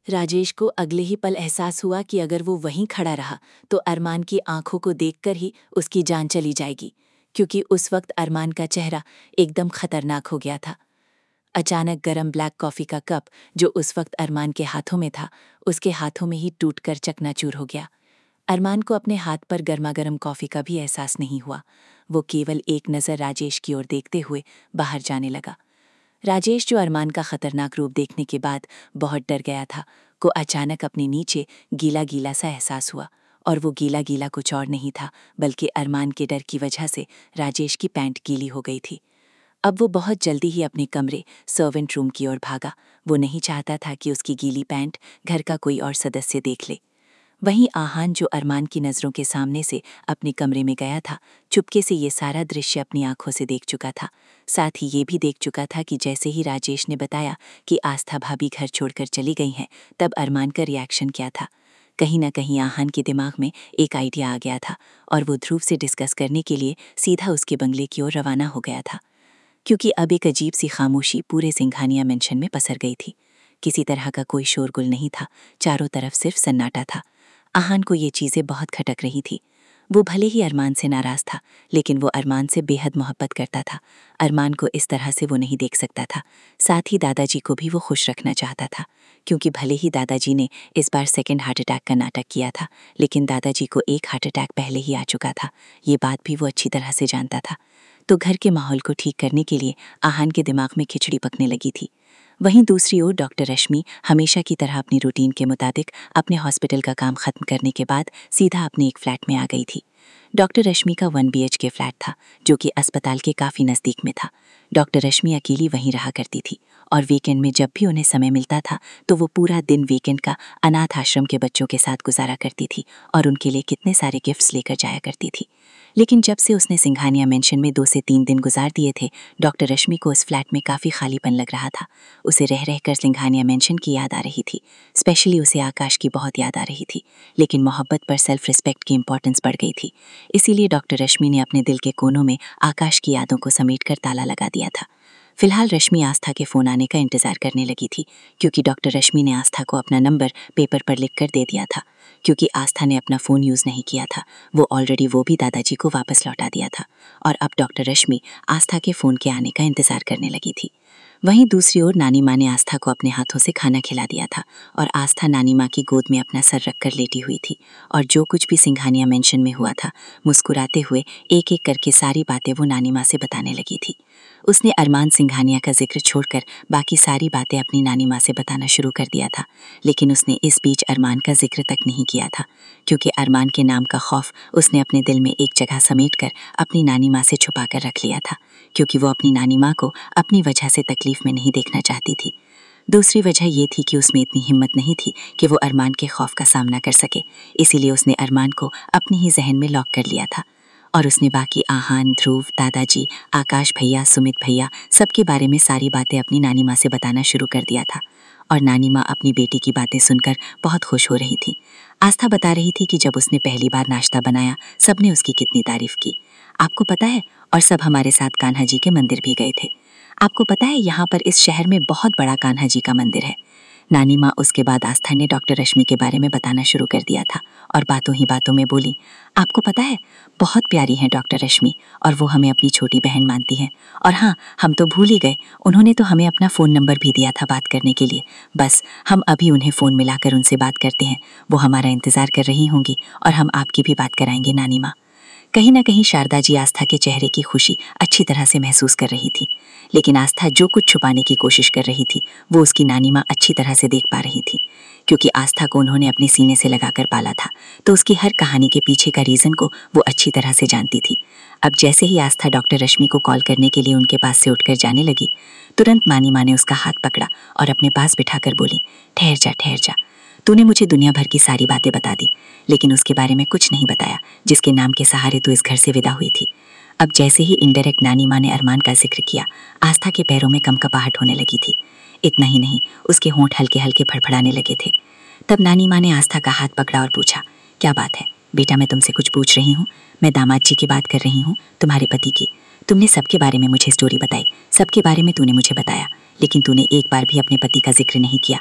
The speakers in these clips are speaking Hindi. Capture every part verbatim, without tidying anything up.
राजेश को अगले ही पल एहसास हुआ कि अगर वो वहीं खड़ा रहा तो अरमान की आंखों को देखकर ही उसकी जान चली जाएगी, क्योंकि उस वक्त अरमान का चेहरा एकदम खतरनाक हो गया था। अचानक गरम ब्लैक कॉफ़ी का कप जो उस वक्त अरमान के हाथों में था, उसके हाथों में ही टूटकर चकनाचूर हो गया। अरमान को अपने हाथ पर गर्मागर्म कॉफ़ी का भी एहसास नहीं हुआ। वो केवल एक नज़र राजेश की ओर देखते हुए बाहर जाने लगा। राजेश, जो अरमान का खतरनाक रूप देखने के बाद बहुत डर गया था, को अचानक अपने नीचे गीला गीला सा एहसास हुआ। और वो गीला गीला कुछ और नहीं था, बल्कि अरमान के डर की वजह से राजेश की पैंट गीली हो गई थी। अब वो बहुत जल्दी ही अपने कमरे सर्वेंट रूम की ओर भागा। वो नहीं चाहता था कि उसकी गीली पैंट घर का कोई और सदस्य देख ले। वहीं आहान, जो अरमान की नज़रों के सामने से अपने कमरे में गया था, चुपके से ये सारा दृश्य अपनी आंखों से देख चुका था। साथ ही ये भी देख चुका था कि जैसे ही राजेश ने बताया कि आस्था भाभी घर छोड़कर चली गई हैं, तब अरमान का रिएक्शन क्या था। कहीं ना कहीं आहान के दिमाग में एक आइडिया आ गया था और वो ध्रुव से डिस्कस करने के लिए सीधा उसके बंगले की ओर रवाना हो गया था, क्योंकि अब एक अजीब सी खामोशी पूरे सिंघानिया मेंशन में पसर गई थी। किसी तरह का कोई शोरगुल नहीं था, चारों तरफ सिर्फ सन्नाटा था। आहान को ये चीज़ें बहुत खटक रही थी। वो भले ही अरमान से नाराज़ था, लेकिन वो अरमान से बेहद मोहब्बत करता था। अरमान को इस तरह से वो नहीं देख सकता था। साथ ही दादाजी को भी वो खुश रखना चाहता था, क्योंकि भले ही दादाजी ने इस बार सेकेंड हार्ट अटैक का नाटक किया था, लेकिन दादाजी को एक हार्ट अटैक पहले ही आ चुका था। ये बात भी वो अच्छी तरह से जानता था। तो घर के माहौल को ठीक करने के लिए आहान के दिमाग में खिचड़ी पकने लगी थी। वहीं दूसरी ओर डॉक्टर रश्मि हमेशा की तरह अपनी रूटीन के मुताबिक अपने हॉस्पिटल का काम खत्म करने के बाद सीधा अपने एक फ्लैट में आ गई थी। डॉक्टर रश्मि का one B H K flat था, जो कि अस्पताल के काफ़ी नज़दीक में था। डॉक्टर रश्मि अकेली वहीं रहा करती थी और वीकेंड में जब भी उन्हें समय मिलता था तो वो पूरा दिन वीकेंड का अनाथ आश्रम के बच्चों के साथ गुजारा करती थी और उनके लिए कितने सारे गिफ्ट्स लेकर जाया करती थी। लेकिन जब से उसने सिंघानिया मेंशन में दो से तीन दिन गुजार दिए थे, डॉक्टर रश्मि को उस फ्लैट में काफ़ी खालीपन लग रहा था। उसे रह रहकर सिंघानिया मेंशन की याद आ रही थी। स्पेशली उसे आकाश की बहुत याद आ रही थी, लेकिन मोहब्बत पर सेल्फ रिस्पेक्ट की इंपॉर्टेंस बढ़ गई थी। इसीलिए डॉक्टर रश्मि ने अपने दिल के कोनों में आकाश की यादों को समेटकर ताला लगा दिया था। फिलहाल रश्मि आस्था के फ़ोन आने का इंतज़ार करने लगी थी, क्योंकि डॉक्टर रश्मि ने आस्था को अपना नंबर पेपर पर लिख कर दे दिया था। क्योंकि आस्था ने अपना फ़ोन यूज़ नहीं किया था, वो ऑलरेडी वो भी दादाजी को वापस लौटा दिया था और अब डॉक्टर रश्मि आस्था के फ़ोन के आने का इंतज़ार करने लगी थी। वहीं दूसरी ओर नानी माँ ने आस्था को अपने हाथों से खाना खिला दिया था और आस्था नानी माँ की गोद में अपना सर रखकर लेटी हुई थी और जो कुछ भी सिंघानिया मेंशन में हुआ था, मुस्कुराते हुए एक एक करके सारी बातें वो नानी माँ से बताने लगी थी। उसने अरमान सिंघानिया का जिक्र छोड़कर बाकी सारी बातें अपनी नानी माँ से बताना शुरू कर दिया था, लेकिन उसने इस बीच अरमान का जिक्र तक नहीं किया था, क्योंकि अरमान के नाम का खौफ उसने अपने दिल में एक जगह समेटकर अपनी नानी माँ से छुपा कर रख लिया था, क्योंकि वो अपनी नानी माँ को अपनी वजह से तकलीफ में नहीं देखना चाहती थी। दूसरी वजह ये थी कि उसमें इतनी हिम्मत नहीं थी कि वो अरमान के खौफ का सामना कर सके, इसीलिए उसने अरमान को अपने ही जहन में लॉक कर लिया था और उसने बाकी आहान, ध्रुव, दादाजी, आकाश भैया, सुमित भैया सबके बारे में सारी बातें अपनी नानी माँ से बताना शुरू कर दिया था। और नानी माँ अपनी बेटी की बातें सुनकर बहुत खुश हो रही थी। आस्था बता रही थी कि जब उसने पहली बार नाश्ता बनाया, सबने उसकी कितनी तारीफ की। आपको पता है, और सब हमारे साथ कान्हा जी के मंदिर भी गए थे। आपको पता है, यहाँ पर इस शहर में बहुत बड़ा कान्हा जी का मंदिर है। नानी माँ उसके बाद आस्था ने डॉक्टर रश्मि के बारे में बताना शुरू कर दिया था और बातों ही बातों में बोली, आपको पता है, बहुत प्यारी हैं डॉक्टर रश्मि और वो हमें अपनी छोटी बहन मानती हैं। और हाँ, हम तो भूल ही गए, उन्होंने तो हमें अपना फ़ोन नंबर भी दिया था बात करने के लिए। बस हम अभी उन्हें फ़ोन मिलाकर उनसे बात करते हैं। वो हमारा इंतज़ार कर रही होंगी और हम आपकी भी बात कराएंगे नानी माँ। कहीं ना कहीं शारदा जी आस्था के चेहरे की खुशी अच्छी तरह से महसूस कर रही थी, लेकिन आस्था जो कुछ छुपाने की कोशिश कर रही थी वो उसकी नानी माँ अच्छी तरह से देख पा रही थी, क्योंकि आस्था को उन्होंने अपने सीने से लगाकर पाला था, तो उसकी हर कहानी के पीछे का रीज़न को वो अच्छी तरह से जानती थी। अब जैसे ही आस्था डॉक्टर रश्मि को कॉल करने के लिए उनके पास से उठकर जाने लगी, तुरंत नानी माँ ने उसका हाथ पकड़ा और अपने पास बिठाकर बोली, ठहर जा ठहर जा, तूने मुझे दुनिया भर की सारी बातें बता दी, लेकिन उसके बारे में कुछ नहीं बताया जिसके नाम के सहारे तू इस घर से विदा हुई थी। अब जैसे ही इनडायरेक्ट नानी माँ ने अरमान का जिक्र किया, आस्था के पैरों में कंपकपाहट होने लगी थी। इतना ही नहीं, उसके होंठ हल्के हल्के फड़फड़ाने लगे थे। तब नानी माँ ने आस्था का हाथ पकड़ा और पूछा, क्या बात है बेटा, मैं तुमसे कुछ पूछ रही हूँ। मैं दामाद जी की बात कर रही हूँ, तुम्हारे पति की। तुमने सबके बारे में मुझे स्टोरी बताई, सबके बारे में तूने मुझे बताया, लेकिन तूने एक बार भी अपने पति का जिक्र नहीं किया।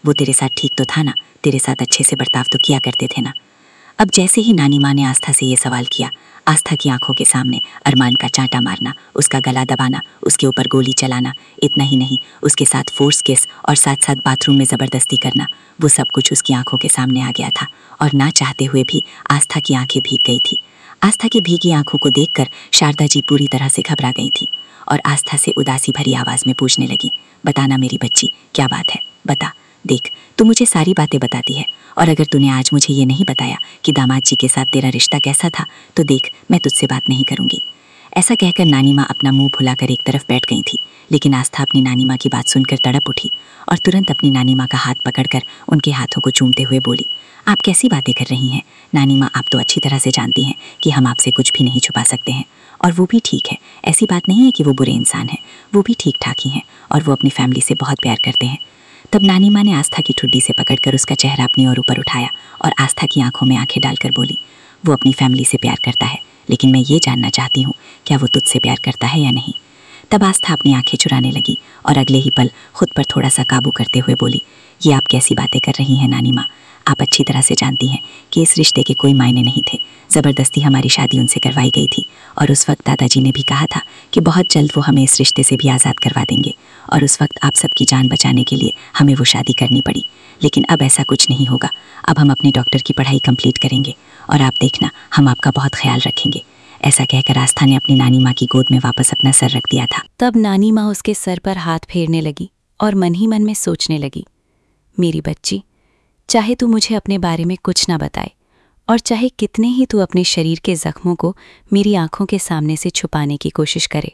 वो तेरे साथ ठीक तो था ना, तेरे साथ अच्छे से बर्ताव तो किया करते थे ना। अब जैसे ही नानी माँ ने आस्था से ये सवाल किया, आस्था की आंखों के सामने अरमान का चांटा मारना, उसका गला दबाना, उसके ऊपर गोली चलाना, इतना ही नहीं उसके साथ फोर्स किस और साथ साथ बाथरूम में ज़बरदस्ती करना, वो सब कुछ उसकी आंखों के सामने आ गया था। और ना चाहते हुए भी आस्था की आंखें भीग गई थी। आस्था की भीगी आंखों को देखकर शारदा जी पूरी तरह से घबरा गई थी और आस्था से उदासी भरी आवाज़ में पूछने लगी, बताना मेरी बच्ची, क्या बात है, बता। देख, तू मुझे सारी बातें बताती है और अगर तूने आज मुझे ये नहीं बताया कि दामाद जी के साथ तेरा रिश्ता कैसा था, तो देख मैं तुझसे बात नहीं करूँगी। ऐसा कहकर नानी माँ अपना मुंह फुलाकर एक तरफ बैठ गई थी, लेकिन आस्था अपनी नानी माँ की बात सुनकर तड़प उठी और तुरंत अपनी नानी माँ का हाथ पकड़कर उनके हाथों को चूमते हुए बोली, आप कैसी बातें कर रही हैं नानी माँ, आप तो अच्छी तरह से जानती हैं कि हम आपसे कुछ भी नहीं छुपा सकते हैं। और वो भी ठीक है, ऐसी बात नहीं है कि वो बुरे इंसान हैं, वो भी ठीक ठाक ही हैं और वो अपनी फैमिली से बहुत प्यार करते हैं। तब नानी माँ ने आस्था की ठुड्डी से पकड़कर उसका चेहरा अपनी ओर ऊपर उठाया और आस्था की आंखों में आंखें डालकर बोली, वो अपनी फैमिली से प्यार करता है, लेकिन मैं ये जानना चाहती हूँ क्या वो तुझसे प्यार करता है या नहीं। तब आस्था अपनी आंखें चुराने लगी और अगले ही पल खुद पर थोड़ा सा काबू करते हुए बोली, ये आप कैसी बातें कर रही हैं नानी माँ, आप अच्छी तरह से जानती हैं कि इस रिश्ते के कोई मायने नहीं थे। ज़बरदस्ती हमारी शादी उनसे करवाई गई थी और उस वक्त दादाजी ने भी कहा था कि बहुत जल्द वो हमें इस रिश्ते से भी आज़ाद करवा देंगे और उस वक्त आप सबकी जान बचाने के लिए हमें वो शादी करनी पड़ी। लेकिन अब ऐसा कुछ नहीं होगा, अब हम अपनी डॉक्टर की पढ़ाई कंप्लीट करेंगे और आप देखना हम आपका बहुत ख्याल रखेंगे। ऐसा कहकर आस्था ने अपनी नानी माँ की गोद में वापस अपना सर रख दिया था। तब नानी माँ उसके सर पर हाथ फेरने लगी और मन ही मन में सोचने लगी, मेरी बच्ची, चाहे तू मुझे अपने बारे में कुछ ना बताए और चाहे कितने ही तू अपने शरीर के जख्मों को मेरी आंखों के सामने से छुपाने की कोशिश करे,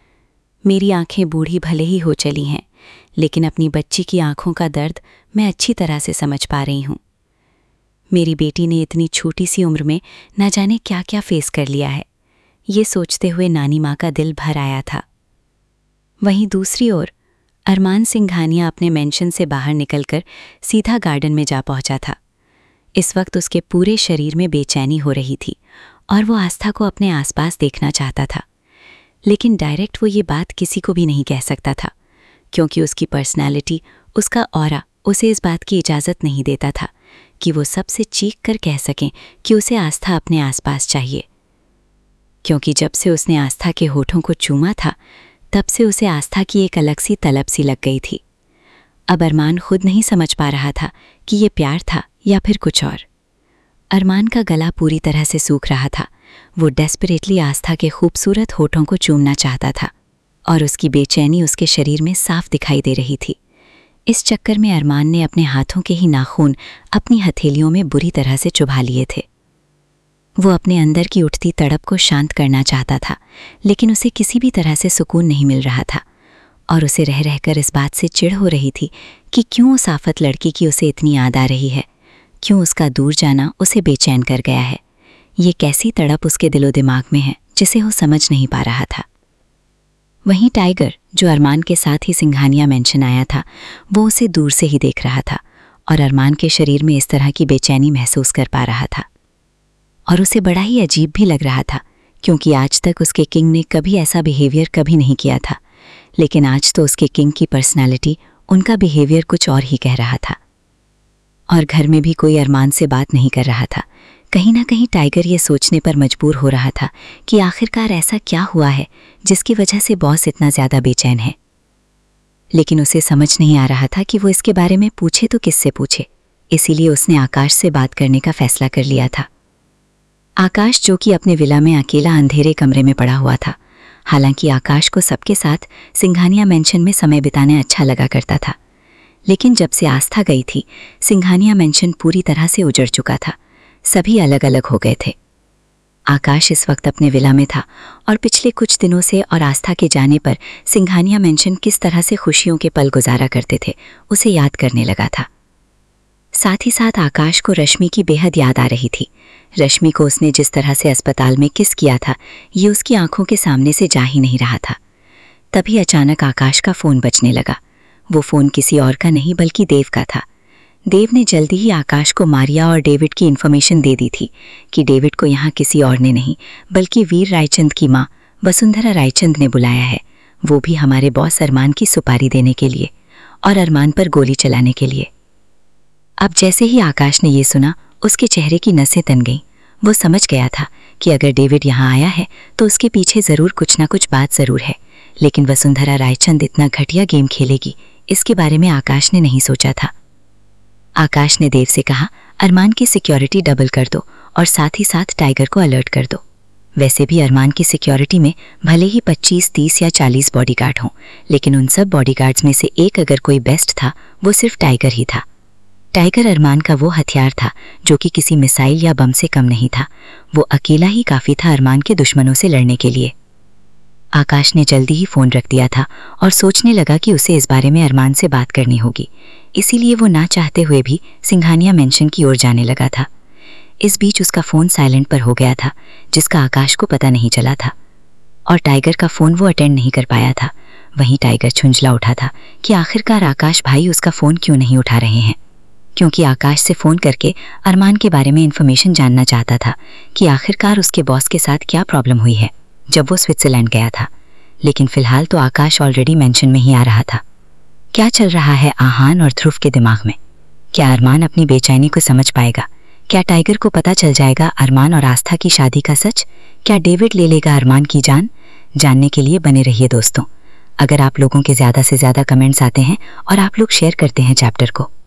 मेरी आंखें बूढ़ी भले ही हो चली हैं, लेकिन अपनी बच्ची की आंखों का दर्द मैं अच्छी तरह से समझ पा रही हूँ। मेरी बेटी ने इतनी छोटी सी उम्र में न जाने क्या क्या फेस कर लिया है, ये सोचते हुए नानी माँ का दिल भर आया था। वहीं दूसरी ओर अरमान सिंघानिया अपने मेंशन से बाहर निकलकर सीधा गार्डन में जा पहुंचा था। इस वक्त उसके पूरे शरीर में बेचैनी हो रही थी और वो आस्था को अपने आसपास देखना चाहता था, लेकिन डायरेक्ट वो ये बात किसी को भी नहीं कह सकता था क्योंकि उसकी पर्सनैलिटी, उसका ऑरा उसे इस बात की इजाज़त नहीं देता था कि वो सबसे चीख कर कह सकें कि उसे आस्था अपने आसपास चाहिए। क्योंकि जब से उसने आस्था के होठों को चूमा था, तब से उसे आस्था की एक अलग सी तलब सी लग गई थी। अब अरमान खुद नहीं समझ पा रहा था कि ये प्यार था या फिर कुछ और। अरमान का गला पूरी तरह से सूख रहा था, वो डेस्परेटली आस्था के खूबसूरत होठों को चूमना चाहता था और उसकी बेचैनी उसके शरीर में साफ दिखाई दे रही थी। इस चक्कर में अरमान ने अपने हाथों के ही नाखून अपनी हथेलियों में बुरी तरह से चुभा लिए थे। वो अपने अंदर की उठती तड़प को शांत करना चाहता था, लेकिन उसे किसी भी तरह से सुकून नहीं मिल रहा था और उसे रह रहकर इस बात से चिढ़ हो रही थी कि क्यों उस आफत लड़की की उसे इतनी याद आ रही है, क्यों उसका दूर जाना उसे बेचैन कर गया है। ये कैसी तड़प उसके दिलो दिमाग में है जिसे वो समझ नहीं पा रहा था। वहीं टाइगर, जो अरमान के साथ ही सिंघानिया मेंशन आया था, वो उसे दूर से ही देख रहा था और अरमान के शरीर में इस तरह की बेचैनी महसूस कर पा रहा था और उसे बड़ा ही अजीब भी लग रहा था क्योंकि आज तक उसके किंग ने कभी ऐसा बिहेवियर कभी नहीं किया था, लेकिन आज तो उसके किंग की पर्सनालिटी, उनका बिहेवियर कुछ और ही कह रहा था। और घर में भी कोई अरमान से बात नहीं कर रहा था। कहीं ना कहीं टाइगर ये सोचने पर मजबूर हो रहा था कि आखिरकार ऐसा क्या हुआ है जिसकी वजह से बॉस इतना ज़्यादा बेचैन है, लेकिन उसे समझ नहीं आ रहा था कि वो इसके बारे में पूछे तो किससे पूछे। इसीलिए उसने आकाश से बात करने का फैसला कर लिया था। आकाश, जो कि अपने विला में अकेला अंधेरे कमरे में पड़ा हुआ था। हालांकि आकाश को सबके साथ सिंघानिया मेंशन में समय बिताने अच्छा लगा करता था, लेकिन जब से आस्था गई थी, सिंघानिया मेंशन पूरी तरह से उजड़ चुका था। सभी अलग अलग हो गए थे। आकाश इस वक्त अपने विला में था और पिछले कुछ दिनों से और आस्था के जाने पर सिंघानिया मेंशन किस तरह से खुशियों के पल गुजारा करते थे, उसे याद करने लगा था। साथ ही साथ आकाश को रश्मि की बेहद याद आ रही थी। रश्मि को उसने जिस तरह से अस्पताल में किस किया था, ये उसकी आंखों के सामने से जा ही नहीं रहा था। तभी अचानक आकाश का फ़ोन बजने लगा। वो फ़ोन किसी और का नहीं बल्कि देव का था। देव ने जल्दी ही आकाश को मारिया और डेविड की इन्फॉर्मेशन दे दी थी कि डेविड को यहाँ किसी और ने नहीं बल्कि वीर रायचंद की माँ वसुंधरा रायचंद ने बुलाया है, वो भी हमारे बॉस अरमान की सुपारी देने के लिए और अरमान पर गोली चलाने के लिए। अब जैसे ही आकाश ने ये सुना, उसके चेहरे की नसें तन गईं। वो समझ गया था कि अगर डेविड यहाँ आया है तो उसके पीछे ज़रूर कुछ ना कुछ बात ज़रूर है, लेकिन वसुंधरा रायचंद इतना घटिया गेम खेलेगी, इसके बारे में आकाश ने नहीं सोचा था। आकाश ने देव से कहा, अरमान की सिक्योरिटी डबल कर दो और साथ ही साथ टाइगर को अलर्ट कर दो। वैसे भी अरमान की सिक्योरिटी में भले ही पच्चीस, तीस या चालीस बॉडीगार्ड हों, लेकिन उन सब बॉडीगार्ड्स में से एक अगर कोई बेस्ट था, वो सिर्फ टाइगर ही था। टाइगर अरमान का वो हथियार था जो कि किसी मिसाइल या बम से कम नहीं था। वो अकेला ही काफ़ी था अरमान के दुश्मनों से लड़ने के लिए। आकाश ने जल्दी ही फ़ोन रख दिया था और सोचने लगा कि उसे इस बारे में अरमान से बात करनी होगी। इसीलिए वो ना चाहते हुए भी सिंघानिया मेंशन की ओर जाने लगा था। इस बीच उसका फ़ोन साइलेंट पर हो गया था, जिसका आकाश को पता नहीं चला था, और टाइगर का फ़ोन वो अटेंड नहीं कर पाया था। वहीं टाइगर झुंझला उठा था कि आखिरकार आकाश भाई उसका फ़ोन क्यों नहीं उठा रहे हैं, क्योंकि आकाश से फ़ोन करके अरमान के बारे में इन्फॉर्मेशन जानना चाहता था कि आखिरकार उसके बॉस के साथ क्या प्रॉब्लम हुई है जब वो स्विट्ज़रलैंड गया था। लेकिन फ़िलहाल तो आकाश ऑलरेडी मेंशन में ही आ रहा था। क्या चल रहा है आहान और ध्रुव के दिमाग में? क्या अरमान अपनी बेचैनी को समझ पाएगा? क्या टाइगर को पता चल जाएगा अरमान और आस्था की शादी का सच? क्या डेविड ले लेगा अरमान की जान? जानने के लिए बने रहिए दोस्तों। अगर आप लोगों के ज़्यादा से ज़्यादा कमेंट्स आते हैं और आप लोग शेयर करते हैं चैप्टर को,